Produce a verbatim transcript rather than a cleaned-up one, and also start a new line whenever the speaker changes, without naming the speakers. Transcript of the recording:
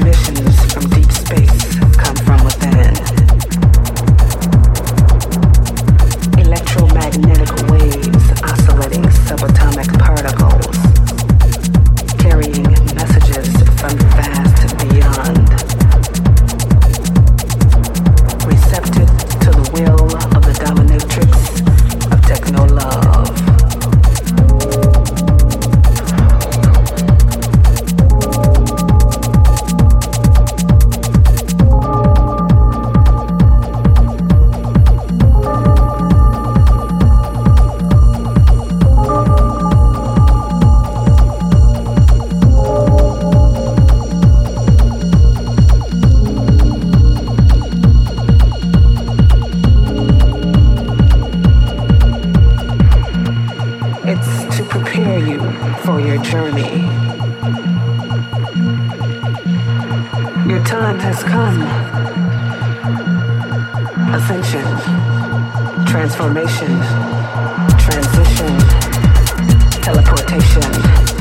Transmissions from deep space come from within. Electromagnetic waves oscillating subatomic particles, carrying messages from vast beyond. Receptive to the will of the dominatrix of techno-love. For your journey. Your time has come. Ascension, transformation, transition, teleportation.